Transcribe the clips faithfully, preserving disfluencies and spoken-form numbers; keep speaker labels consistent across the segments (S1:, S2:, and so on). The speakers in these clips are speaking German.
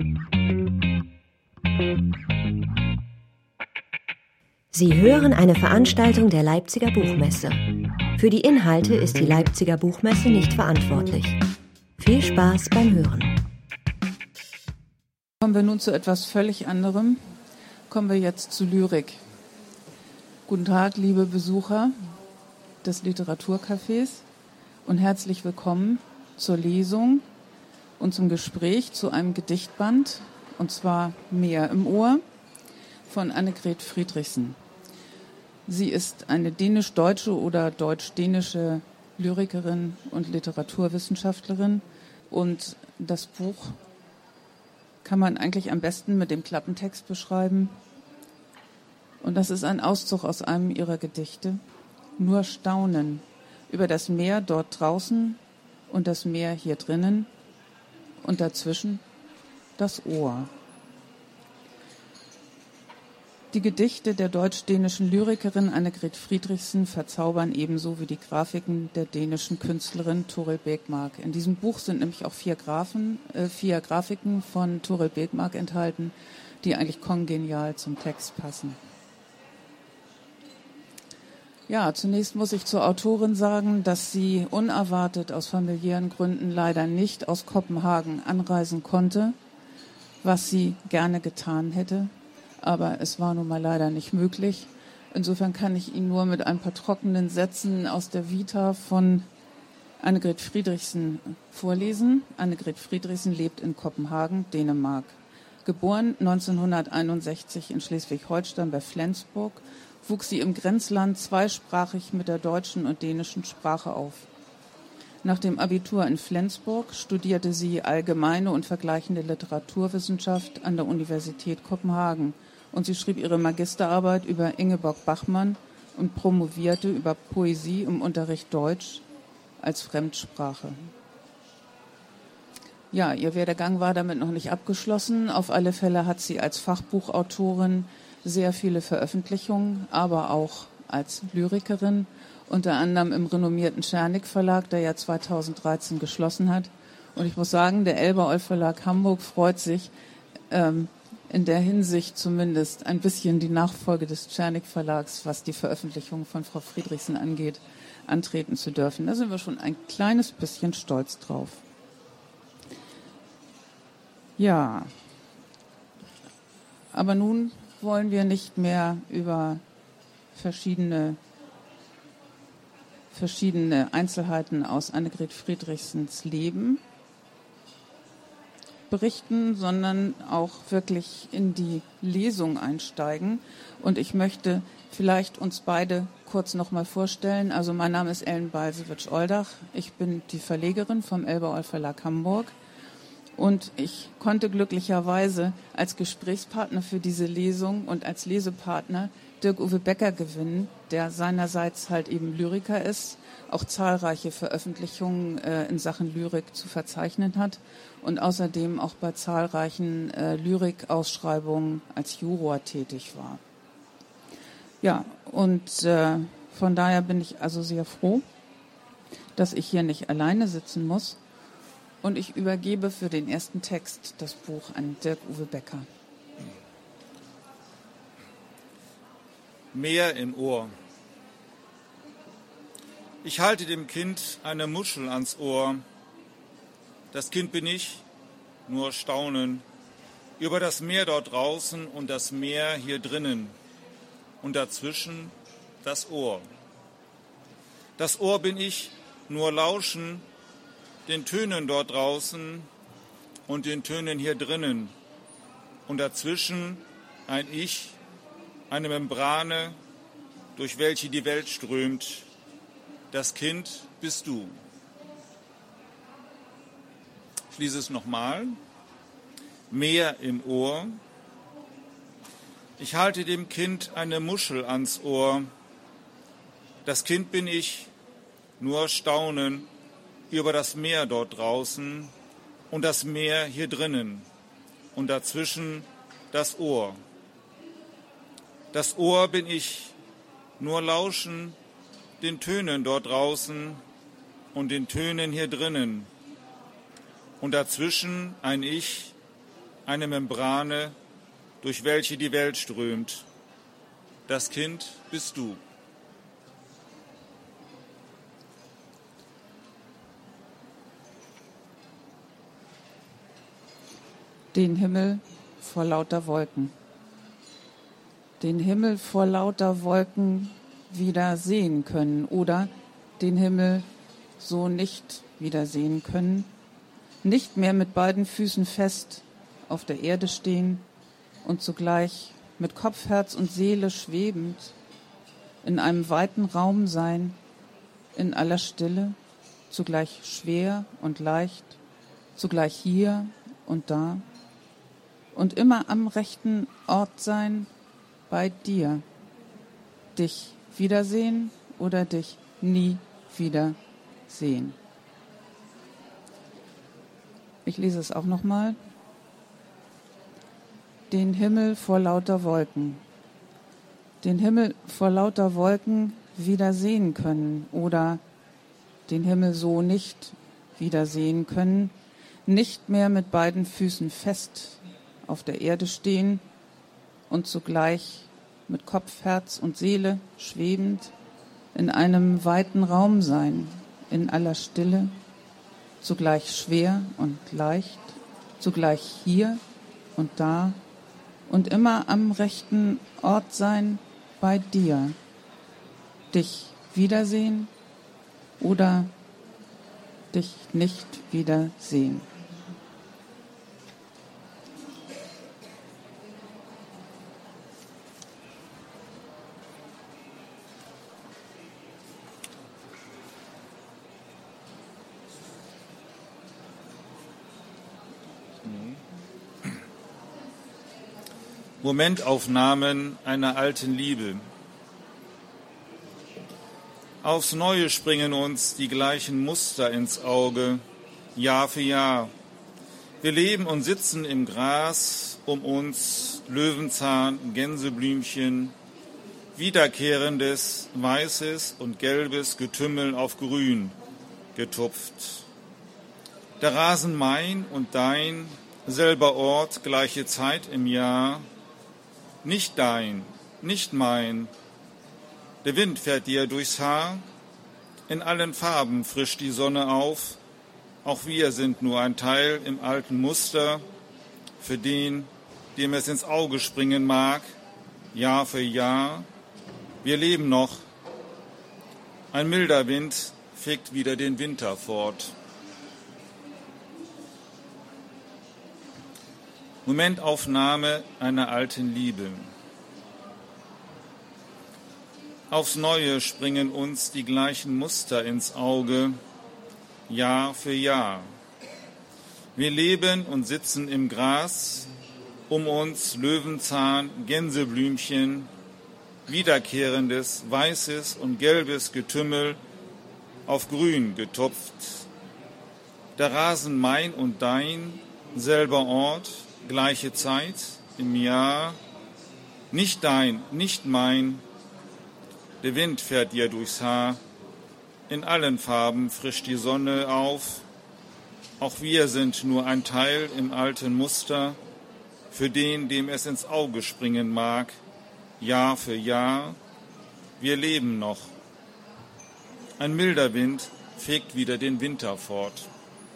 S1: Sie hören eine Veranstaltung der Leipziger Buchmesse. Für die Inhalte ist die Leipziger Buchmesse nicht verantwortlich. Viel Spaß beim Hören.
S2: Kommen wir nun zu etwas völlig anderem. Kommen wir jetzt zu Lyrik. Guten Tag, liebe Besucher des Literaturcafés und herzlich willkommen zur Lesung und zum Gespräch zu einem Gedichtband, und zwar Meer im Ohr von Annegret Friedrichsen. Sie ist eine dänisch-deutsche oder deutsch-dänische Lyrikerin und Literaturwissenschaftlerin, und das Buch kann man eigentlich am besten mit dem Klappentext beschreiben. Und das ist ein Auszug aus einem ihrer Gedichte. Nur Staunen über das Meer dort draußen und das Meer hier drinnen und dazwischen das Ohr. Die Gedichte der deutsch-dänischen Lyrikerin Annegret Friedrichsen verzaubern ebenso wie die Grafiken der dänischen Künstlerin Torild Bergmark. In diesem Buch sind nämlich auch vier, Graphen, äh, vier Grafiken von Torild Bergmark enthalten, die eigentlich kongenial zum Text passen. Ja, zunächst muss ich zur Autorin sagen, dass sie unerwartet aus familiären Gründen leider nicht aus Kopenhagen anreisen konnte, was sie gerne getan hätte. Aber es war nun mal leider nicht möglich. Insofern kann ich Ihnen nur mit ein paar trockenen Sätzen aus der Vita von Annegret Friedrichsen vorlesen. Annegret Friedrichsen lebt in Kopenhagen, Dänemark. Geboren neunzehnhunderteinundsechzig in Schleswig-Holstein bei Flensburg, wuchs sie im Grenzland zweisprachig mit der deutschen und dänischen Sprache auf. Nach dem Abitur in Flensburg studierte sie allgemeine und vergleichende Literaturwissenschaft an der Universität Kopenhagen. Und sie schrieb ihre Magisterarbeit über Ingeborg Bachmann und promovierte über Poesie im Unterricht Deutsch als Fremdsprache. Ja, ihr Werdegang war damit noch nicht abgeschlossen. Auf alle Fälle hat sie als Fachbuchautorin sehr viele Veröffentlichungen, aber auch als Lyrikerin, unter anderem im renommierten Czernik Verlag, der ja zweitausenddreizehn geschlossen hat. Und ich muss sagen, der Elba-Oll Verlag Hamburg freut sich, ähm, in der Hinsicht zumindest ein bisschen die Nachfolge des Czernik Verlags, was die Veröffentlichung von Frau Friedrichsen angeht, antreten zu dürfen. Da sind wir schon ein kleines bisschen stolz drauf. Ja, aber nun wollen wir nicht mehr über verschiedene, verschiedene Einzelheiten aus Annegret Friedrichsens Leben berichten, sondern auch wirklich in die Lesung einsteigen. Und ich möchte vielleicht uns beide kurz noch mal vorstellen. Also mein Name ist Ellen Balsewitsch-Oldach. Ich bin die Verlegerin vom Elba-Oll Verlag Hamburg. Und ich konnte glücklicherweise als Gesprächspartner für diese Lesung und als Lesepartner Dirk-Uwe Becker gewinnen, der seinerseits halt eben Lyriker ist, auch zahlreiche Veröffentlichungen äh, in Sachen Lyrik zu verzeichnen hat und außerdem auch bei zahlreichen äh, Lyrikausschreibungen als Juror tätig war. Ja, und äh, von daher bin ich also sehr froh, dass ich hier nicht alleine sitzen muss. Und ich übergebe für den ersten Text das Buch an Dirk-Uwe Becker.
S3: Meer im Ohr. Ich halte dem Kind eine Muschel ans Ohr. Das Kind bin ich, nur staunen über das Meer dort draußen und das Meer hier drinnen und dazwischen das Ohr. Das Ohr bin ich, nur lauschen den Tönen dort draußen und den Tönen hier drinnen und dazwischen ein Ich, eine Membrane, durch welche die Welt strömt. Das Kind bist du. Ich lese es nochmal. Meer im Ohr. Ich halte dem Kind eine Muschel ans Ohr. Das Kind bin ich, nur staunen über das Meer dort draußen und das Meer hier drinnen und dazwischen das Ohr. Das Ohr bin ich, nur lauschen den Tönen dort draußen und den Tönen hier drinnen und dazwischen ein Ich, eine Membrane, durch welche die Welt strömt. Das Kind bist du.
S2: Den Himmel vor lauter Wolken. Den Himmel vor lauter Wolken wieder sehen können oder den Himmel so nicht wieder sehen können, nicht mehr mit beiden Füßen fest auf der Erde stehen und zugleich mit Kopf, Herz und Seele schwebend in einem weiten Raum sein, in aller Stille, zugleich schwer und leicht, zugleich hier und da und immer am rechten Ort sein bei dir, dich wiedersehen oder dich nie wieder sehen. Ich lese es auch nochmal. Den Himmel vor lauter Wolken. Den Himmel vor lauter Wolken wieder sehen können oder den Himmel so nicht wieder sehen können, nicht mehr mit beiden Füßen fest auf der Erde stehen und zugleich mit Kopf, Herz und Seele schwebend in einem weiten Raum sein, in aller Stille, zugleich schwer und leicht, zugleich hier und da und immer am rechten Ort sein bei dir, dich wiedersehen oder dich nicht wiedersehen.
S3: Momentaufnahmen einer alten Liebe. Aufs Neue springen uns die gleichen Muster ins Auge, Jahr für Jahr. Wir leben und sitzen im Gras, um uns Löwenzahn, Gänseblümchen, wiederkehrendes weißes und gelbes Getümmel auf grün getupft. Der Rasen mein und dein, selber Ort, gleiche Zeit im Jahr, nicht dein, nicht mein. Der Wind fährt dir durchs Haar, in allen Farben frischt die Sonne auf. Auch wir sind nur ein Teil im alten Muster, für den, dem es ins Auge springen mag, Jahr für Jahr. Wir leben noch. Ein milder Wind fegt wieder den Winter fort. Momentaufnahme einer alten Liebe. Aufs Neue springen uns die gleichen Muster ins Auge, Jahr für Jahr. Wir leben und sitzen im Gras, um uns Löwenzahn, Gänseblümchen, wiederkehrendes weißes und gelbes Getümmel auf grün getupft. Der Rasen mein und dein, selber Ort, gleiche Zeit im Jahr, nicht dein, nicht mein, der Wind fährt dir durchs Haar, in allen Farben frischt die Sonne auf, auch wir sind nur ein Teil im alten Muster, für den, dem es ins Auge springen mag, Jahr für Jahr, wir leben noch. Ein milder Wind fegt wieder den Winter fort.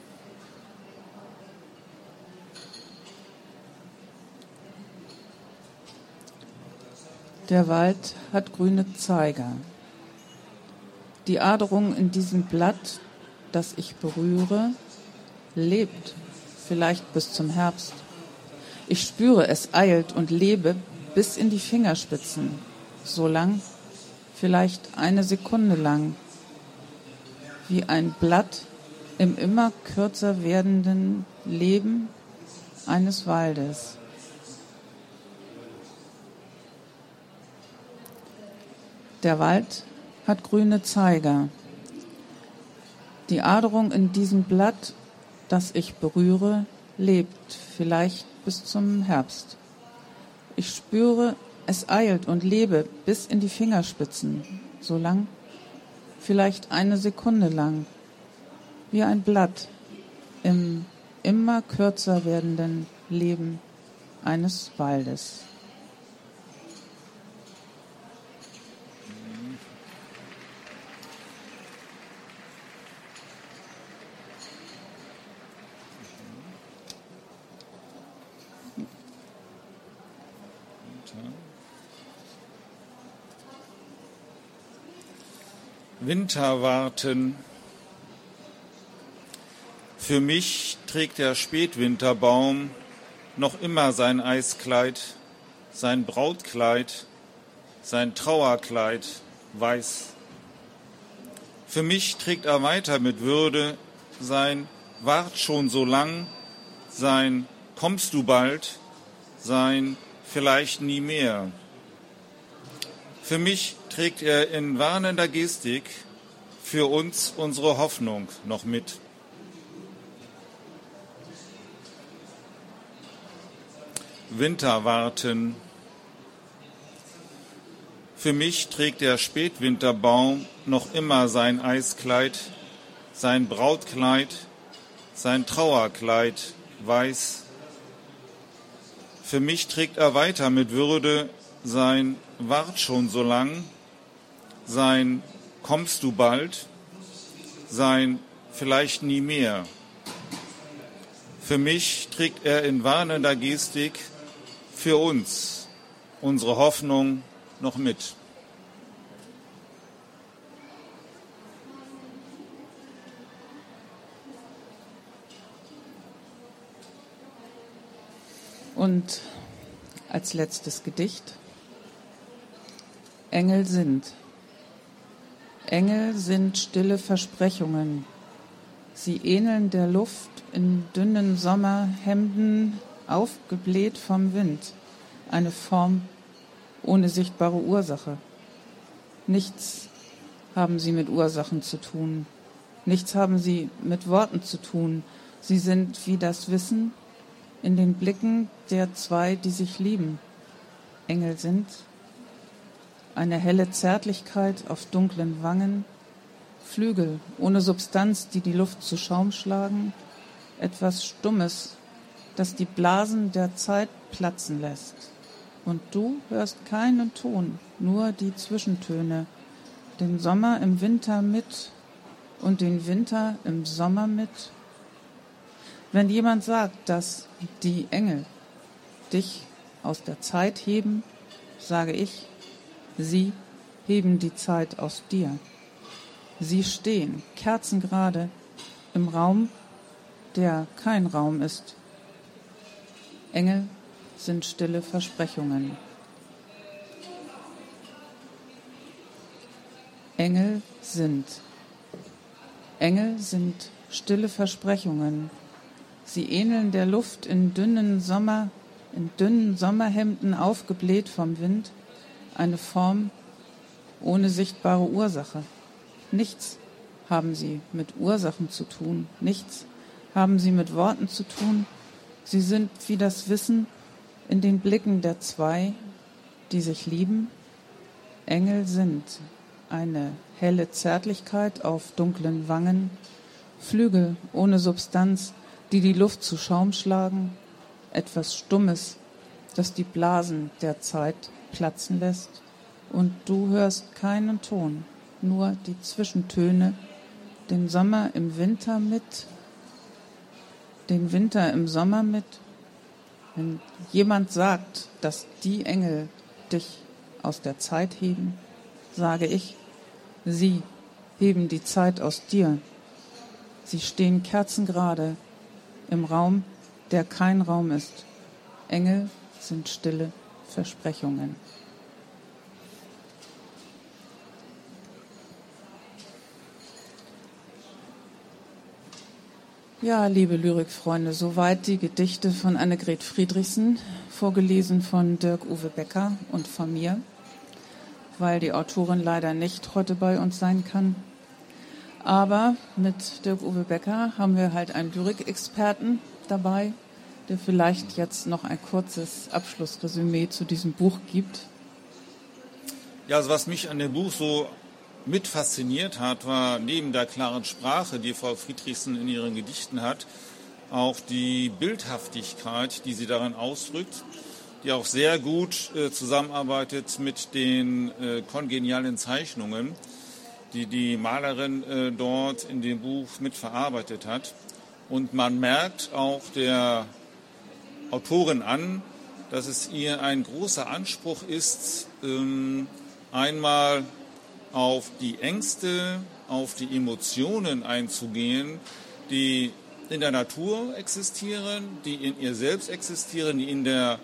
S2: Der Wald hat grüne Zeiger. Die Aderung in diesem Blatt, das ich berühre, lebt, vielleicht bis zum Herbst. Ich spüre, es eilt und lebe bis in die Fingerspitzen, so lang, vielleicht eine Sekunde lang, wie ein Blatt im immer kürzer werdenden Leben eines Waldes. Der Wald hat grüne Zeiger. Die Aderung in diesem Blatt, das ich berühre, lebt, vielleicht bis zum Herbst. Ich spüre, es eilt und lebe bis in die Fingerspitzen, so lang, vielleicht eine Sekunde lang, wie ein Blatt im immer kürzer werdenden Leben eines Waldes.
S3: Winter warten. Für mich trägt der Spätwinterbaum noch immer sein Eiskleid, sein Brautkleid, sein Trauerkleid weiß. Für mich trägt er weiter mit Würde sein Wart schon so lang, sein Kommst du bald, sein Vielleicht nie mehr. Für mich trägt er in warnender Gestik für uns unsere Hoffnung noch mit. Winter warten. Für mich trägt der Spätwinterbaum noch immer sein Eiskleid, sein Brautkleid, sein Trauerkleid weiß. Für mich trägt er weiter mit Würde sein Wart schon so lang, sein Kommst du bald, sein Vielleicht nie mehr. Für mich trägt er in warnender Gestik für uns unsere Hoffnung noch mit.
S2: Und als letztes Gedicht: Engel sind. Engel sind stille Versprechungen. Sie ähneln der Luft in dünnen Sommerhemden, aufgebläht vom Wind. Eine Form ohne sichtbare Ursache. Nichts haben sie mit Ursachen zu tun. Nichts haben sie mit Worten zu tun. Sie sind wie das Wissen in den Blicken der zwei, die sich lieben. Engel sind eine helle Zärtlichkeit auf dunklen Wangen, Flügel ohne Substanz, die die Luft zu Schaum schlagen, etwas Stummes, das die Blasen der Zeit platzen lässt. Und du hörst keinen Ton, nur die Zwischentöne, den Sommer im Winter mit und den Winter im Sommer mit. Wenn jemand sagt, dass die Engel dich aus der Zeit heben, sage ich, sie heben die Zeit aus dir. Sie stehen kerzengerade im Raum, der kein Raum ist. Engel sind stille Versprechungen. Engel sind. Engel sind stille Versprechungen. Sie ähneln der Luft in dünnen Sommer, in dünnen Sommerhemden aufgebläht vom Wind, eine Form ohne sichtbare Ursache. Nichts haben sie mit Ursachen zu tun, nichts haben sie mit Worten zu tun. Sie sind wie das Wissen in den Blicken der zwei, die sich lieben. Engel sind eine helle Zärtlichkeit auf dunklen Wangen, Flügel ohne Substanz, die die Luft zu Schaum schlagen, etwas Stummes, das die Blasen der Zeit platzen lässt. Und du hörst keinen Ton, nur die Zwischentöne, den Sommer im Winter mit, den Winter im Sommer mit. Wenn jemand sagt, dass die Engel dich aus der Zeit heben, sage ich, sie heben die Zeit aus dir. Sie stehen kerzengerade im Raum, der kein Raum ist. Engel sind stille Versprechungen. Ja, liebe Lyrikfreunde, soweit die Gedichte von Annegret Friedrichsen, vorgelesen von Dirk-Uwe Becker und von mir, weil die Autorin leider nicht heute bei uns sein kann. Aber mit Dirk-Uwe Becker haben wir halt einen Lyrikexperten dabei, der vielleicht jetzt noch ein kurzes Abschlussresümee zu diesem Buch gibt.
S3: Ja, also was mich an dem Buch so mit fasziniert hat, war neben der klaren Sprache, die Frau Friedrichsen in ihren Gedichten hat, auch die Bildhaftigkeit, die sie darin ausdrückt, die auch sehr gut äh, zusammenarbeitet mit den äh, kongenialen Zeichnungen, die die Malerin äh, dort in dem Buch mitverarbeitet hat. Und man merkt auch der Autorin an, dass es ihr ein großer Anspruch ist, ähm, einmal auf die Ängste, auf die Emotionen einzugehen, die in der Natur existieren, die in ihr selbst existieren, die in der,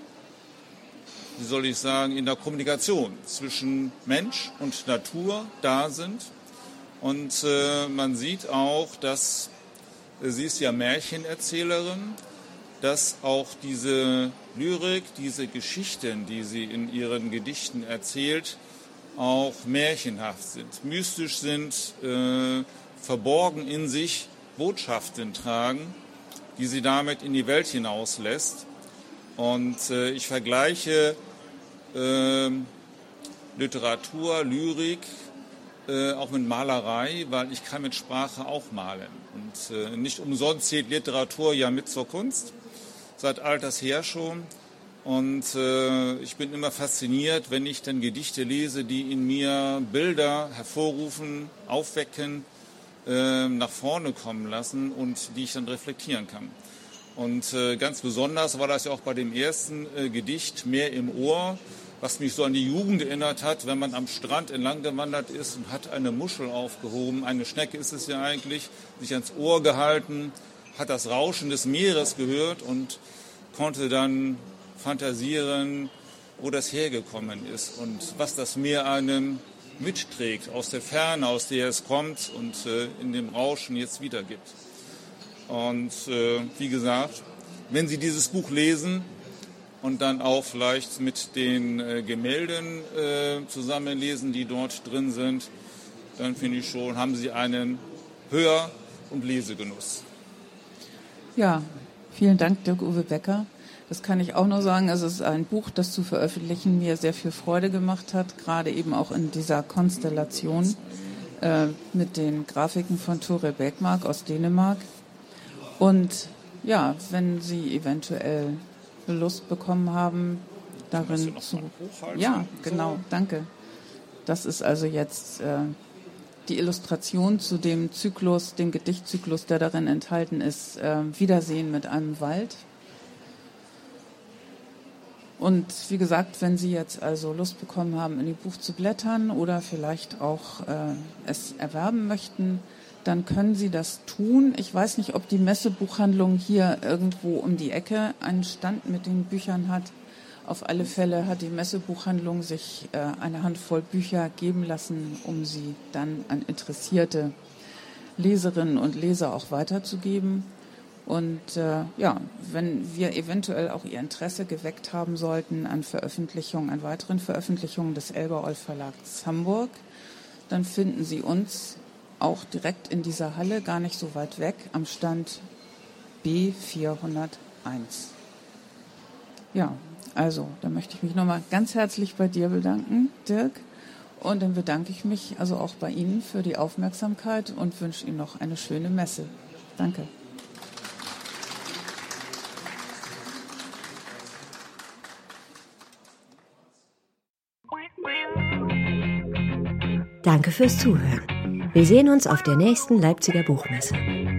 S3: wie soll ich sagen, in der Kommunikation zwischen Mensch und Natur da sind. Und äh, man sieht auch, dass, äh, sie ist ja Märchenerzählerin, dass auch diese Lyrik, diese Geschichten, die sie in ihren Gedichten erzählt, auch märchenhaft sind, mystisch sind, äh, verborgen in sich Botschaften tragen, die sie damit in die Welt hinauslässt. Und äh, ich vergleiche äh, Literatur, Lyrik äh, auch mit Malerei, weil ich kann mit Sprache auch malen. Und äh, nicht umsonst zählt Literatur ja mit zur Kunst, seit alters her schon. Und äh, ich bin immer fasziniert, wenn ich dann Gedichte lese, die in mir Bilder hervorrufen, aufwecken, äh, nach vorne kommen lassen und die ich dann reflektieren kann. Und äh, ganz besonders war das ja auch bei dem ersten äh, Gedicht Meer im Ohr, was mich so an die Jugend erinnert hat, wenn man am Strand entlang gewandert ist und hat eine Muschel aufgehoben, eine Schnecke ist es ja eigentlich, sich ans Ohr gehalten, hat das Rauschen des Meeres gehört und konnte dann fantasieren, wo das hergekommen ist und was das Meer einem mitträgt, aus der Ferne, aus der es kommt und äh, in dem Rauschen jetzt wiedergibt. Und äh, wie gesagt, wenn Sie dieses Buch lesen und dann auch vielleicht mit den äh, Gemälden äh, zusammenlesen, die dort drin sind, dann finde ich schon, haben Sie einen Hör- und Lesegenuss.
S2: Ja, vielen Dank, Dirk-Uwe Becker. Das kann ich auch nur sagen. Es ist ein Buch, das zu veröffentlichen mir sehr viel Freude gemacht hat, gerade eben auch in dieser Konstellation äh, mit den Grafiken von Tore Bäckmark aus Dänemark. Und ja, wenn Sie eventuell Lust bekommen haben, darin zu... Ja, genau, danke. Das ist also jetzt äh, die Illustration zu dem Zyklus, dem Gedichtzyklus, der darin enthalten ist, äh, Wiedersehen mit einem Wald. Und wie gesagt, wenn Sie jetzt also Lust bekommen haben, in Ihr Buch zu blättern oder vielleicht auch äh, es erwerben möchten, dann können Sie das tun. Ich weiß nicht, ob die Messebuchhandlung hier irgendwo um die Ecke einen Stand mit den Büchern hat. Auf alle Fälle hat die Messebuchhandlung sich äh, eine Handvoll Bücher geben lassen, um sie dann an interessierte Leserinnen und Leser auch weiterzugeben. Und äh, ja, wenn wir eventuell auch Ihr Interesse geweckt haben sollten an Veröffentlichungen, an weiteren Veröffentlichungen des Elber-Oll Verlags Hamburg, dann finden Sie uns auch direkt in dieser Halle, gar nicht so weit weg, am Stand B vierhunderteins. Ja, also, da möchte ich mich nochmal ganz herzlich bei dir bedanken, Dirk. Und dann bedanke ich mich also auch bei Ihnen für die Aufmerksamkeit und wünsche Ihnen noch eine schöne Messe. Danke.
S1: Danke fürs Zuhören. Wir sehen uns auf der nächsten Leipziger Buchmesse.